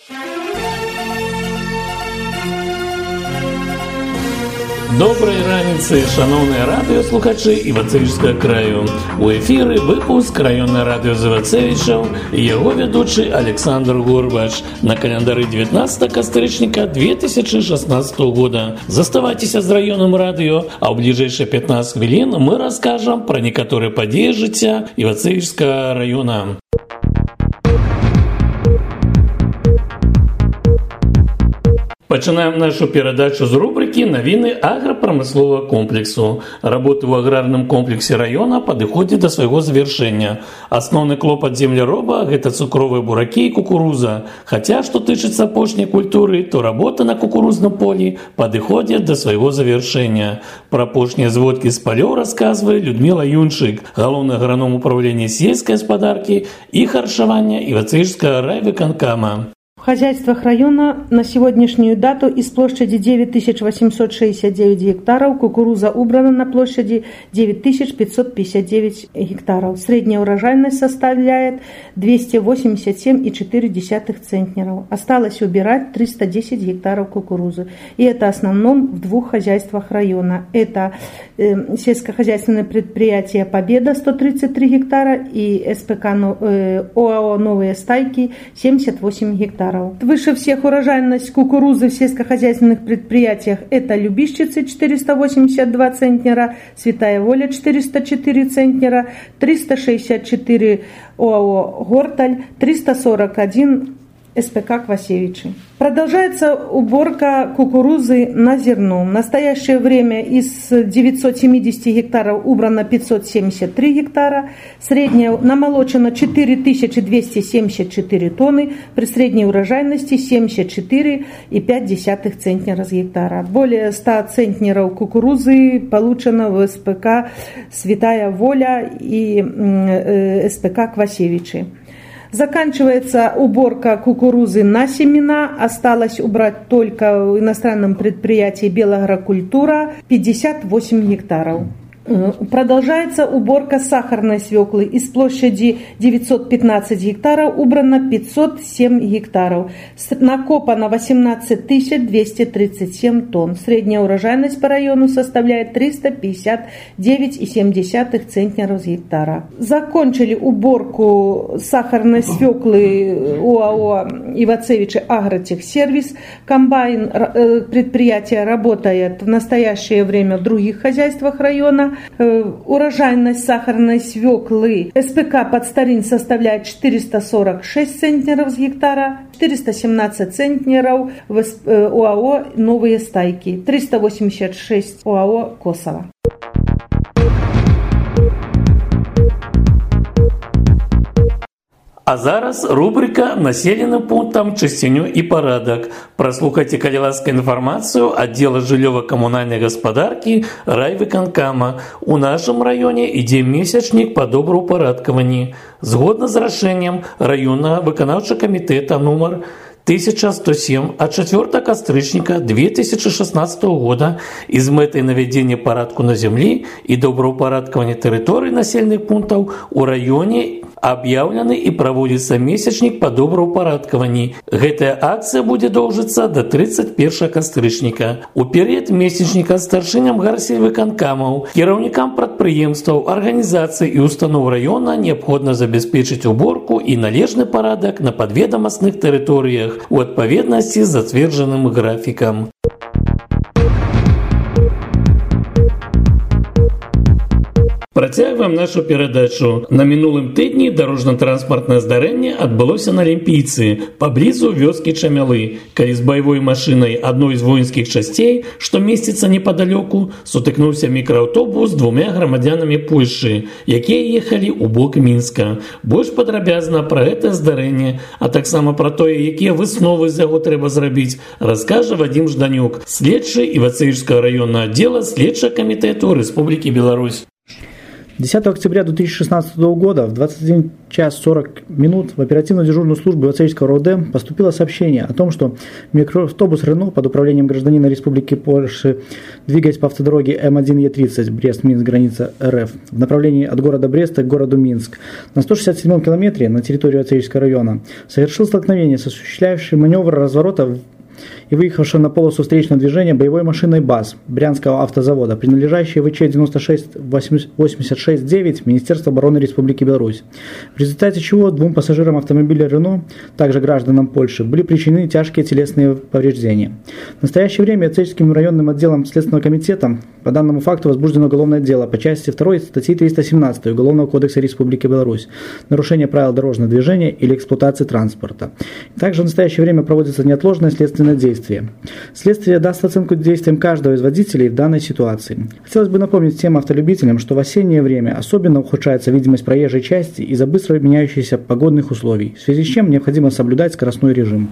Доброї раніці, шановні радіослухачі Івацевичського краю. У ефірі випуск районне радіо з Івацевичем і його ведучий Олександр Горбач на календарі 19 костричника 2016 года. Заставайтесь з районным радио, а в ближайшие 15 хвилин мы расскажем про некоторые події життя Івацевичського района. Починаем нашу передачу з рубрики «Новины агропромыслового комплексу». Работы в аграрном комплексе района подходят до своего завершения. Основный клопот землероба – это цукровые бураки и кукуруза. Хотя, что тычется почной культуры, то работа на кукурузном поле подходит до своего завершения. Про почные зводки с полей рассказывает Людмила Юншик, главный агроном управления сельской господарки и харчевания Ивацевичского райвиконкома. В хозяйствах района на сегодняшнюю дату из площади 9869 гектаров кукуруза убрана на площади 9559 гектаров. Средняя урожайность составляет 287,4 центнеров. Осталось убирать 310 гектаров кукурузы. И это в основном в двух хозяйствах района. Это сельскохозяйственное предприятие «Победа» 133 гектара и СПК ОАО «Новые стайки» 78 гектаров. Выше всех урожайность кукурузы в сельскохозяйственных предприятиях – это Любищицы 482 центнера, Святая Воля 404 центнера, 364 ОАО «Горталь», 341 СПК «Квасевичи». Продолжается уборка кукурузы на зерно. В настоящее время из 970 гектаров убрано 573 гектара. Средняя намолочено 4274 тонны при средней урожайности 74,5 центнера с гектара. Более 100 центнеров кукурузы получено в СПК «Святая Воля» и СПК «Квасевичи». Заканчивается уборка кукурузы на семена. Осталось убрать только в иностранном предприятии «Белагрокультура» 58 гектаров. Продолжается уборка сахарной свеклы. Из площади 915 гектаров убрано 507 гектаров. Накопано 18 237 тонн. Средняя урожайность по району составляет 359,7 центнеров с гектара. Закончили уборку сахарной свеклы ОАО «Ивацевичи Агротехсервис». Комбайн предприятия работает в настоящее время в других хозяйствах района. Урожайность сахарной свеклы СПК «Подстарин» составляет 446 центнеров с гектара, 417 центнеров в ОАО «Новые стайки», 386 ОАО «Косово». А зараз рубрика «Населенным пунктам чистеню и порядок». Прослухайте каліласкую информацию отдела жыллёва-коммунальной господарки райвиконкома. У нашем районе иде месячник по доброупорядкованию. Згодно с решением районного выконавчего комитета номер 1107 от 4 костричника 2016 года из метой наведения порядку на земле и доброупорядкования территорий населенных пунктов у районе объявлены и проводится месячник по доброупорядкованию. Эта акция будет доўжыцца до 31 костричника. У период месячника старшинам гарсельвыконкомов, кіраўнікам прадпрыемстваў, организаций и установ района необходимо забеспечить уборку и належный порядок на подведомостных территориях у адпаведнасці з зацверджаным графікам. Працягваем нашу перадачу. На мінулым тыдні дарожна-транспартнае здарэнне адбылося на Алімпійцы, паблізу вёскі Чамялы, калі з баявой машынай адной з воінскіх часцей, што месціцца непадалёку, сутыкнуўся мікрааўтобус з двумя грамадзянамі Польшы, якія ехалі ў бок Мінска. Больш падрабязна пра гэта здарэнне, а таксама пра тое, якія высновы з яго трэба зрабіць, раскажа Вадзім Жданюк, следчы Івацевічскага раённага аддзела следчага камітэту Рэспублікі Беларусь. 10 октября 2016 года в 21 час 40 минут в оперативно-дежурную службу Ивацевичского РОВД поступило сообщение о том, что микроавтобус «Рено» под управлением гражданина Республики Польши, двигаясь по автодороге М1Е30 Брест-Минск, граница РФ, в направлении от города Бреста к городу Минск, на 167-м километре на территории Ивацевичского района совершил столкновение с осуществляющей маневр разворота и выехавшей на полосу встречного движения боевой машиной БАЗ Брянского автозавода, принадлежащей ВЧ-96-86-9 Министерства обороны Республики Беларусь, в результате чего двум пассажирам автомобиля «Рено», также гражданам Польши, были причинены тяжкие телесные повреждения. В настоящее время Ивацевичским районным отделом Следственного комитета по данному факту возбуждено уголовное дело по части 2 статьи 317 Уголовного кодекса Республики Беларусь «Нарушение правил дорожного движения или эксплуатации транспорта». Также в настоящее время проводится неотложное следственное действие. Следствие даст оценку действиям каждого из водителей в данной ситуации. Хотелось бы напомнить всем автолюбителям, что в осеннее время особенно ухудшается видимость проезжей части из-за быстро меняющихся погодных условий, в связи с чем необходимо соблюдать скоростной режим.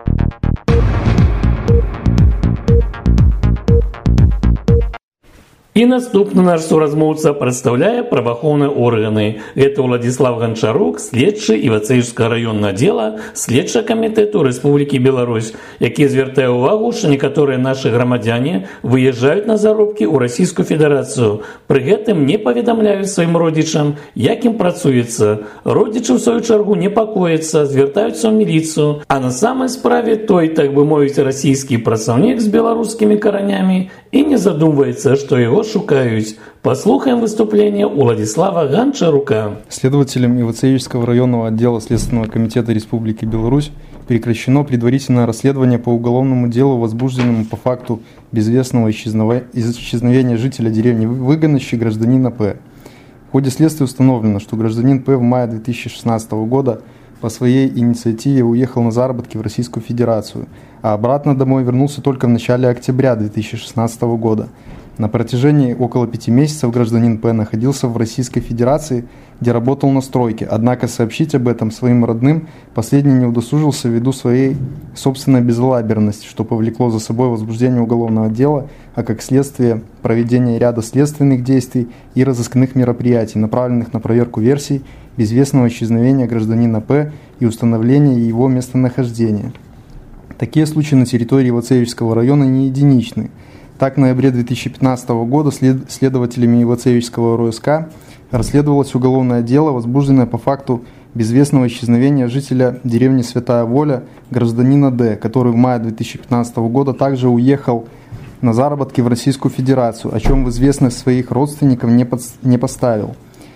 І наступны наш суразмоўца прадстаўляе праваахоўныя органы. Гэта Уладзіслав Ганчарук, следчы Івацевічскага раённага аддзела следчага камітэту Рэспублікі Беларусь, які звяртае ўвагу, што некаторыя нашы грамадзяне выязджаюць на заробкі ў Расійскую Федэрацыю. Пры гэтым не паведамляюць сваім родзічам, як ім працуецца. Родзічы, ў сваю чаргу, непакояцца, звяртаюцца ў міліцыю, а на самай справе той, так бы мовіць, расійскі працаўнік з беларускімі каранямі і не задумваецца, што яго шукаюць. Послухаем выступление Владислава Гончарука. Следователям Ивацевичского районного отдела Следственного комитета Республики Беларусь прекращено предварительное расследование по уголовному делу, возбужденному по факту безвестного исчезновения жителя деревни Выгонище гражданина П. В ходе следствия установлено, что гражданин П. в мае 2016 года по своей инициативе уехал на заработки в Российскую Федерацию, а обратно домой вернулся только в начале октября 2016 года. На протяжении около 5 месяцев гражданин П. находился в Российской Федерации, где работал на стройке, однако сообщить об этом своим родным последний не удосужился ввиду своей собственной безалаберности, что повлекло за собой возбуждение уголовного дела, а как следствие проведение ряда следственных действий и разыскных мероприятий, направленных на проверку версий безвестного исчезновения гражданина П. и установление его местонахождения. Такие случаи на территории Ивацевичского района не единичны. Так, в ноябре 2015 года следователями Ивацевичского РОСК расследовалось уголовное дело, возбужденное по факту безвестного исчезновения жителя деревни Святая Воля гражданина Д., который в мае 2015 года также уехал на заработки в Российскую Федерацию, о чем в известность своих родственников не поставил.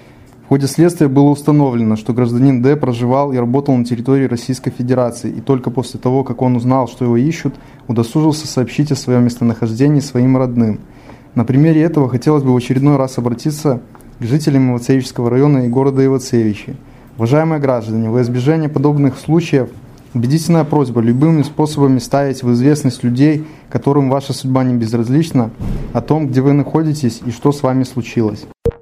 В ходе следствия было установлено, что гражданин Д. проживал и работал на территории Российской Федерации, и только после того, как он узнал, что его ищут, удосужился сообщить о своем местонахождении своим родным. На примере этого хотелось бы в очередной раз обратиться к жителям Ивацевичского района и города Ивацевичи. Уважаемые граждане, во избежание подобных случаев убедительная просьба любыми способами ставить в известность людей, которым ваша судьба не безразлична, о том, где вы находитесь и что с вами случилось.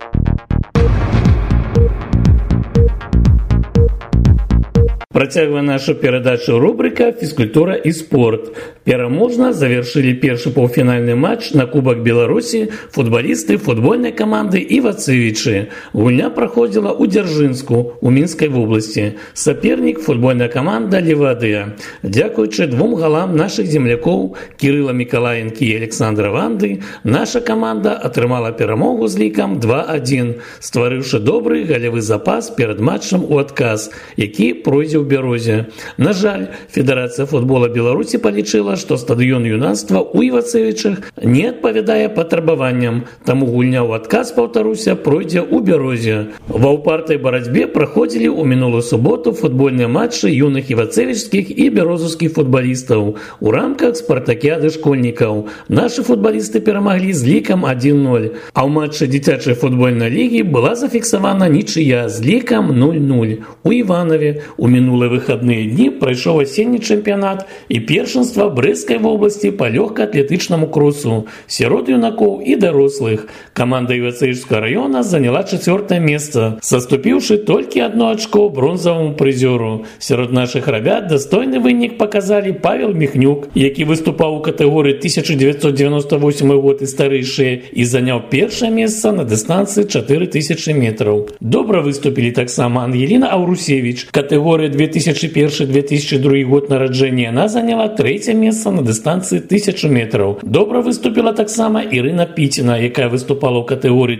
Працягвае нашу перадачу рубрика «Фізкультура і спорт». Пераможна завершили першы паўфінальны матч на Кубак Беларусі футбалісты футбольнай каманды Івацевічы. Гульня праходзіла ў Дзяржынску, у Мінскай вобласці. Сапернік футбольная каманда «Левадыя». Дзякуючы 2 галам нашых землякоў Кірыла Мікалаенкі і Александра Ванды, наша каманда атрымала перамогу з лікам 2-1, стварыўшы добры галявы запас перад матчам у адказ, які пройдзе ў Берозе. На жаль, Федэрацыя футбола Беларусі палічыла, што стадыён юнацтва ў Івацевічах не адпавядае патрабаванням, таму гульня ў адказ, паўтаруся, пройдзе ў Берозе. Ва ўпартай барацьбе праходзілі ў мінулую суботу футбольныя матчы юных івацевічскіх і берозаўскіх футбалістаў у рамках спартакіады школьнікаў. Нашы футбалісты перамаглі з лікам 1-0, а ў матчы дзіцячай футбольнай лігі была зафіксавана нічыя з лікам 0-0. У Іванове у мінулую мінулыя выхадныя дні прайшоў асенні чэмпіянат і першынства Брэсцкай вобласці па лёгкаатлетычнаму кросу сярод юнакоў і дарослых. Каманда Івацэйскага раёна заняла 4-е месца, саступіўшы толькі 1 ачко бронзаваму прызёру. Сярод нашых рабят дастойны вынік паказалі Павел Міхнюк, які выступаў у катэгорыі 1998 год і старэйшыя і заняў 1-е месца на дыстанцыі 4000 метраў. Добра выступілі таксама Ангеліна Аўрусевіч. Катэгорыя 2001-2002 год нараджэння яна заняла 3-е месца на дыстанцыі 1000 метраў. Добра выступіла таксама Ірына Піціна, якая выступала ў катэгорыі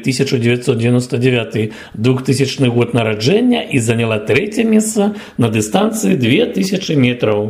1999-2000 год нараджэння і заняла 3-е месца на дыстанцыі 2000 метраў.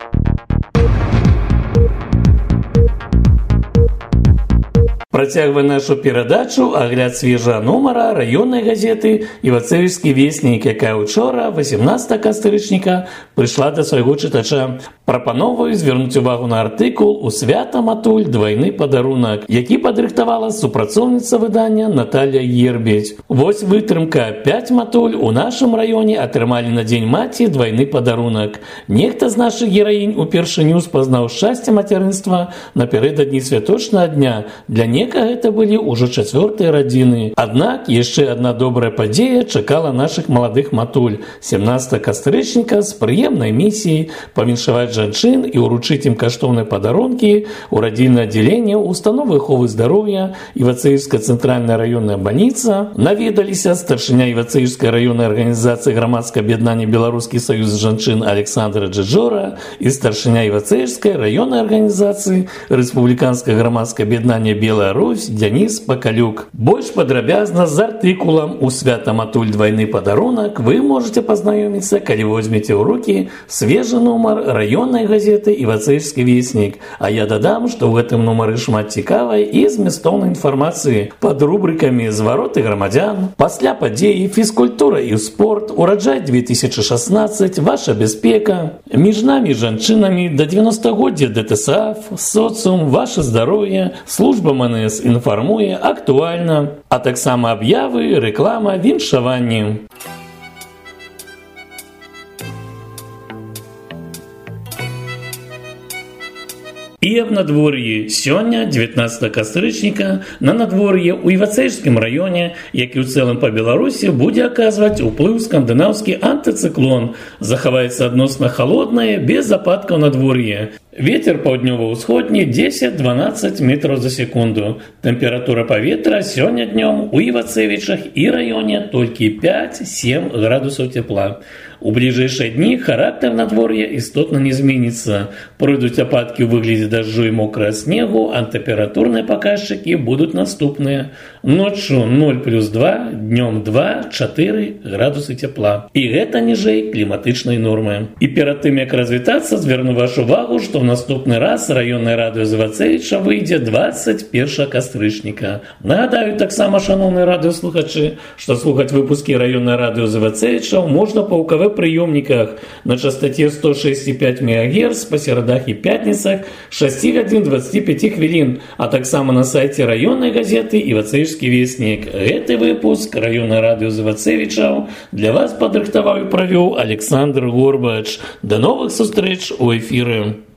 Працягвае нашу перадачу агляд свежага нумара раённай газеты «Івацэвічскі веснік», якая учора, 18 кастрычніка, прыйшла да свайго чытача. Прапановую звярнуць увагу на артыкул «У свята матуль двайны падарунак», які падрыхтавала супрацоўніца выдання Наталья Ербедь. Вось вытрымка. 5 матуль у нашым раёне атрымалі на Дзень маці двайны падарунак. Нехта з нашых гераінь упершыню спазнаў шчасце мацярынства напярэдадні святочнага дня. Для некага гэта былі ўжо 4-е радзіны. Аднак яшчэ адна добрая падзея чакала нашых маладых матуль. 17 кастрычніка з прыемнай місіяй павіншаваць жанчын і ўручыць ім каштоўныя падарункі ў радзільнае аддзяленне установы аховы здароўя Івацэйская цэнтральная раённая бальніца наведаліся старшыня Івацэйскай раённай арганізацыі грамадскае аб'яднанне Беларускі саюз жанчын Александра Джэджора і старшыня Івацэйскай раённай арганізацыі Рэспубліканскае грамадскае аб'яднанне Белая Русь Дзяніс Пакалюк. Больш падрабязна з артыкулам «У свята матуль двайны падарунак» вы можете пазнаёміцца, калі возьмеце ў рукі свежы нумар раённай газеты «Івацэйскі веснік». А я дадам, што ў гэтым нумары шмат цікавай і змястоўнай інфармацыі пад рубрыкамі «Звароты грамадзян», пасля падзеі, фізкультура і спорт, ураджай 2016, ваша бяспека, між намі жанчынамі, да 90-годдзя ДТСАФ, соцум, ваше здароўе, служба МНС інфармуе, актуальна, а таксама аб'явы, рэклама, віншаванні. І аб надвор'і. Сёння, 19 кастрычніка, на надвор'е ў Івацэйскім раёне, як і ў цэлым па Беларусі, будзе аказваць уплыў скандынаўскі антыцыклон. Захаваецца адносна халоднае, без ападкаў надвор'е. Вецер паўднёва-ўсходні 10-12 метраў за секунду. Тэмпература паветра сёння днём у Івацэвічах і раёне толькі 5-7 градусаў цепла. У бліжэйшыя дні характар надвор'я істотна не зменіцца. Пройдуць ападкі ў выглядзе дажджу і мокрага снегу, а тэмпературныя паказчыкі будуць наступныя. Ноччу 0+2, днём 2-4 градусы цепла. І гэта ніжэй кліматычнай нормы. І перад тым, як развітацца, звярну вашу увагу, што ў наступны раз раённае радыё з Івацэвіча выйдзе 21 кастрычніка. Нагадаю таксама, шаноўныя радыёслухачы, што слухаць выпускі раённае радыё з Івацэвіча можна па УКВ прыёмніках на частоце 106,5 МГц па серадах і пятніцах 6 гадзін 25 хвілін, а таксама на сайце раённай газеты «Івацэйскі веснік». Гэты выпуск раённае радыё з Івацэвічаў для вас падрыхтаваў і правёў Александр Горбач. Да новых сустрэч у эфіры.